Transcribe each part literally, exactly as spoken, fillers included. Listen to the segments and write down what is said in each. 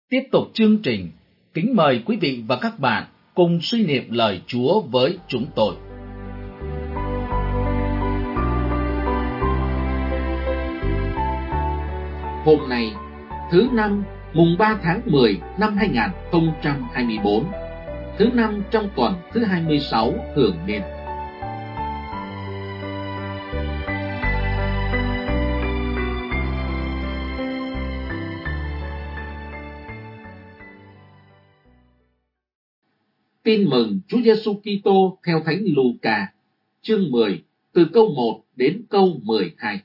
Tiếp tục chương trình, kính mời quý vị và các bạn cùng suy niệm lời Chúa với chúng tôi. Hôm nay, thứ năm, mùng ba tháng mười năm hai nghìn không trăm hai mươi bốn, thứ năm trong tuần thứ hai mươi sáu thường niên. Tin mừng Chúa Giêsu Kitô theo Thánh Luca, chương mười, từ câu một đến câu mười hai.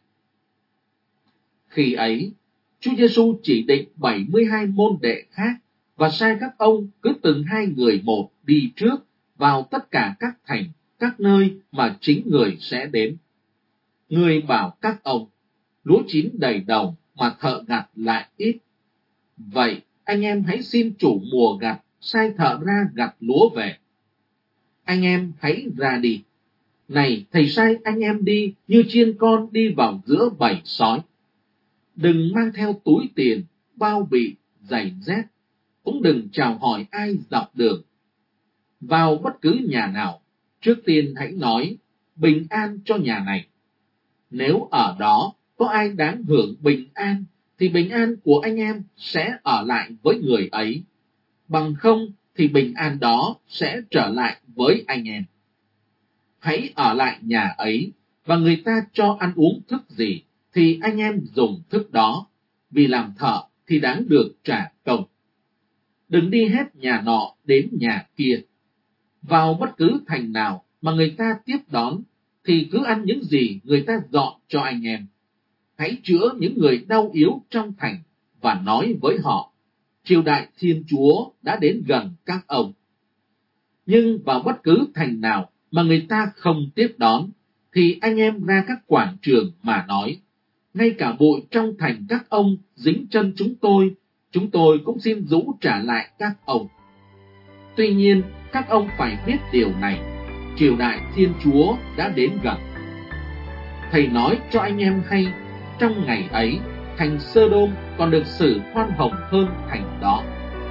Khi ấy, Chúa Giêsu chỉ định bảy mươi hai môn đệ khác và sai các ông cứ từng hai người một đi trước vào tất cả các thành, các nơi mà chính người sẽ đến. Người bảo các ông, lúa chín đầy đồng mà thợ gặt lại ít. Vậy anh em hãy xin chủ mùa gặt sai thợ ra gặt lúa về. Anh em hãy ra đi. Này, thầy sai anh em đi như chiên con đi vào giữa bầy sói. Đừng mang theo túi tiền, bao bì, giày dép, cũng đừng chào hỏi ai dọc đường. Vào bất cứ nhà nào, trước tiên hãy nói, bình an cho nhà này. Nếu ở đó có ai đáng hưởng bình an, thì bình an của anh em sẽ ở lại với người ấy. Bằng không, thì bình an đó sẽ trở lại với anh em. Hãy ở lại nhà ấy, và người ta cho ăn uống thức gì, thì anh em dùng thức đó, vì làm thợ thì đáng được trả công. Đừng đi hết nhà nọ đến nhà kia. Vào bất cứ thành nào mà người ta tiếp đón, thì cứ ăn những gì người ta dọn cho anh em. Hãy chữa những người đau yếu trong thành, và nói với họ, triều đại Thiên Chúa đã đến gần các ông. Nhưng vào bất cứ thành nào mà người ta không tiếp đón, thì anh em ra các quảng trường mà nói, ngay cả bụi trong thành các ông dính chân chúng tôi, chúng tôi cũng xin rũ trả lại các ông. Tuy nhiên, các ông phải biết điều này, triều đại Thiên Chúa đã đến gần. Thầy nói cho anh em hay, trong ngày ấy, thành Sơ-đôm còn được xử khoan hồng hơn thành đó.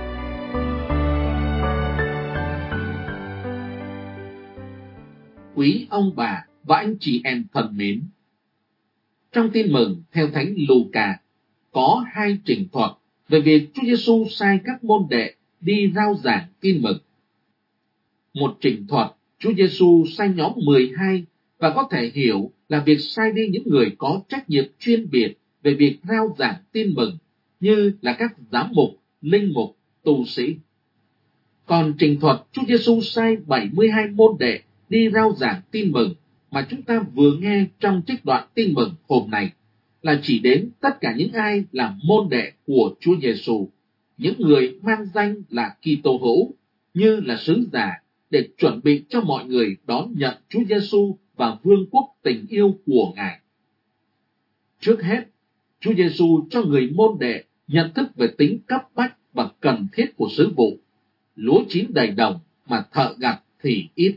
Quý ông bà và anh chị em thân mến, trong tin mừng theo Thánh Luca có hai trình thuật về việc Chúa Giêsu sai các môn đệ đi rao giảng tin mừng. Một trình thuật Chúa Giêsu sai nhóm mười hai và có thể hiểu là việc sai đi những người có trách nhiệm chuyên biệt về việc rao giảng tin mừng, như là các giám mục, linh mục, tu sĩ. Còn trình thuật Chúa Giêsu sai bảy mươi hai môn đệ đi rao giảng tin mừng mà chúng ta vừa nghe trong trích đoạn tin mừng hôm nay là chỉ đến tất cả những ai là môn đệ của Chúa Giêsu, những người mang danh là Kitô hữu, như là sứ giả, để chuẩn bị cho mọi người đón nhận Chúa Giêsu vào vương quốc tình yêu của Ngài. Trước hết, Chúa Giêsu cho người môn đệ nhận thức về tính cấp bách và cần thiết của sứ vụ. Lúa chín đầy đồng mà thợ gặt thì ít.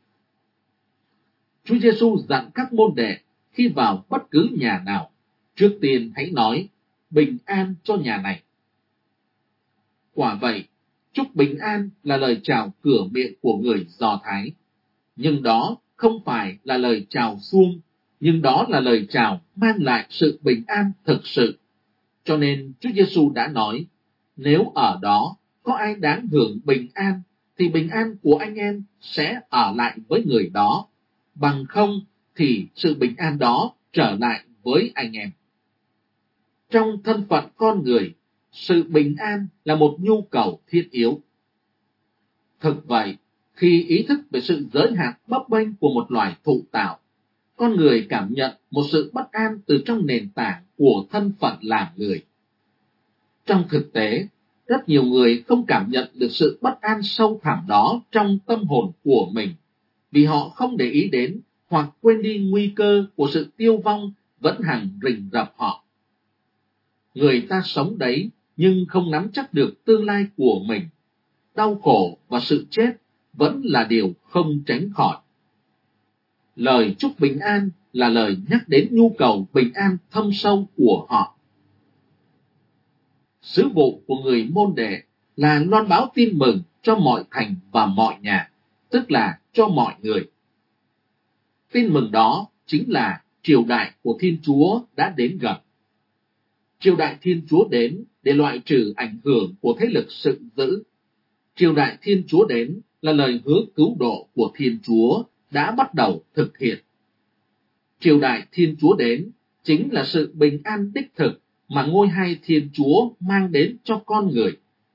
Chúa Giêsu dặn các môn đệ khi vào bất cứ nhà nào, trước tiên hãy nói, bình an cho nhà này. Quả vậy, chúc bình an là lời chào cửa miệng của người Do Thái. Nhưng đó không phải là lời chào suông, nhưng đó là lời chào mang lại sự bình an thực sự. Cho nên Chúa Giêsu đã nói, nếu ở đó có ai đáng hưởng bình an, thì bình an của anh em sẽ ở lại với người đó. Bằng không thì sự bình an đó trở lại với anh em. Trong thân phận con người, sự bình an là một nhu cầu thiết yếu. Thực vậy, khi ý thức về sự giới hạn bấp bênh của một loài thụ tạo, con người cảm nhận một sự bất an từ trong nền tảng của thân phận làm người. Trong thực tế, rất nhiều người không cảm nhận được sự bất an sâu thẳm đó trong tâm hồn của mình, vì họ không để ý đến hoặc quên đi nguy cơ của sự tiêu vong vẫn hằng rình rập họ. Người ta sống đấy nhưng không nắm chắc được tương lai của mình. Đau khổ và sự chết vẫn là điều không tránh khỏi. Lời chúc bình an là lời nhắc đến nhu cầu bình an thâm sâu của họ. Sứ vụ của người môn đệ là loan báo tin mừng cho mọi thành và mọi nhà, tức là cho mọi người. Tin mừng đó chính là triều đại của Thiên Chúa đã đến gần. Triều đại Thiên Chúa đến để loại trừ ảnh hưởng của thế lực sự dữ. Triều đại Thiên Chúa đến là lời hứa cứu độ của Thiên Chúa đã bắt đầu thực hiện. Triều đại Thiên Chúa đến chính là sự bình an đích thực mà ngôi hai Thiên Chúa mang đến cho con người.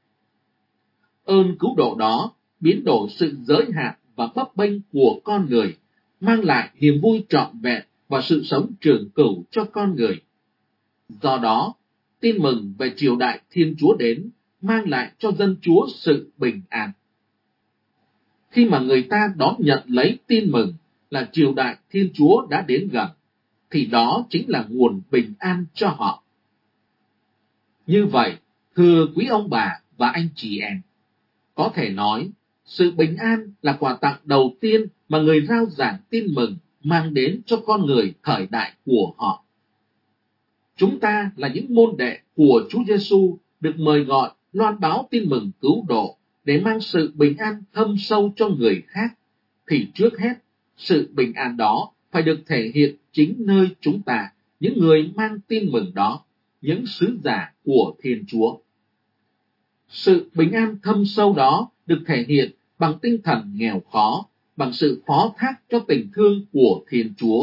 Ơn cứu độ đó biến đổi sự giới hạn và bấp bênh của con người, mang lại niềm vui trọn vẹn và sự sống trường cửu cho con người. Do đó, tin mừng về triều đại Thiên Chúa đến mang lại cho dân Chúa sự bình an. Khi mà người ta đón nhận lấy tin mừng là triều đại Thiên Chúa đã đến gần, thì đó chính là nguồn bình an cho họ. Như vậy, thưa quý ông bà và anh chị em, có thể nói, sự bình an là quà tặng đầu tiên mà người rao giảng tin mừng mang đến cho con người thời đại của họ. Chúng ta là những môn đệ của Chúa Giêsu được mời gọi loan báo tin mừng cứu độ để mang sự bình an thâm sâu cho người khác, thì trước hết, sự bình an đó phải được thể hiện chính nơi chúng ta, những người mang tin mừng đó, những sứ giả của Thiên Chúa. Sự bình an thâm sâu đó được thể hiện bằng tinh thần nghèo khó, bằng sự phó thác cho tình thương của Thiên Chúa.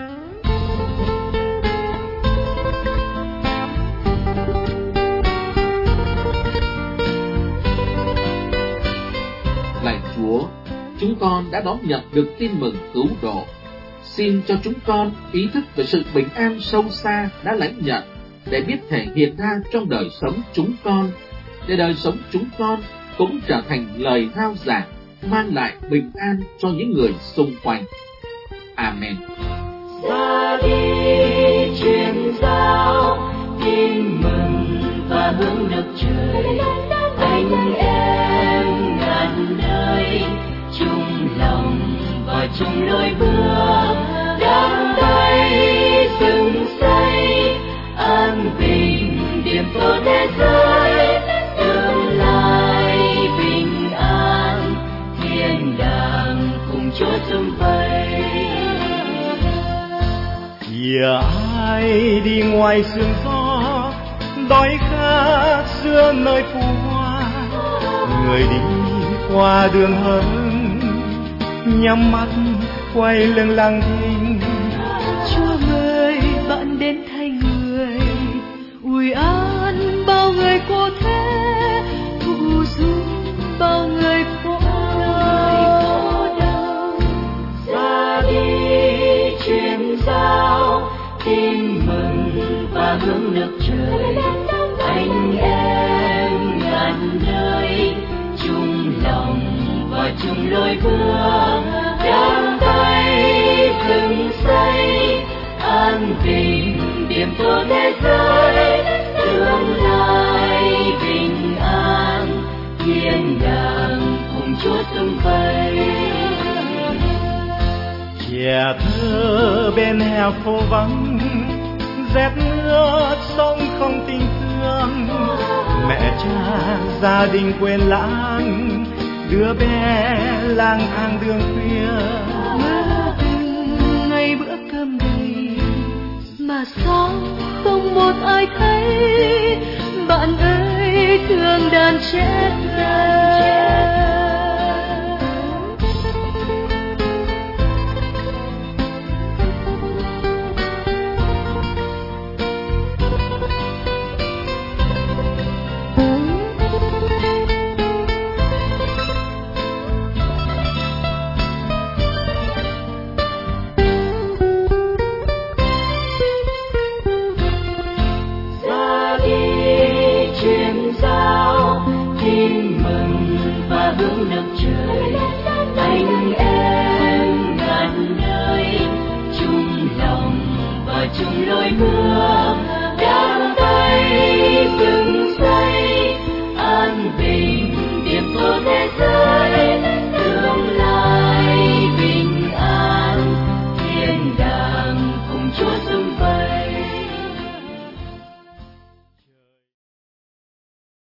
Lạy Chúa, chúng con đã đón nhận được tin mừng cứu độ. Xin cho chúng con ý thức về sự bình an sâu xa đã lãnh nhận, để biết thể hiện ra trong đời sống chúng con, để đời sống chúng con cũng trở thành lời rao giảng mang lại bình an cho những người xung quanh. Amen. Ra đi truyền giao tin mừng và hướng nước trời, anh em ngàn nơi chung lòng và chung lối bước, đắm tay rừng xây an bình điểm tựa thế giới, tương lai bình an thiên đàng cùng Chúa xung vầy. Kìa ai đi ngoài sương gió, đói khát giữa nơi phù hoa, người đi qua đường hỡng, nhắm mắt quay lưng lặng thinh. Chúa ơi, bạn đến thay người, ủi an bao người cô thế, phụ giúp bao người khổ đau. Ra đi truyền giao tin mừng và hướng nước trời, anh em ngàn nơi chung lòng và chung lối bước, đắm tay rừng xây an bình điểm tựa thế giới, tương lai bình an thiên đàng cùng Chúa xung vầy. Trẻ thơ bên hè phố vắng, rét nước sông không tình thương, mẹ cha gia đình quên lãng, đứa bé lang thang đường khuya. Mơ từng ngày bữa cơm đầy mà sao không một ai thấy, bạn ơi thương đàn chết thơ. Chung lối bước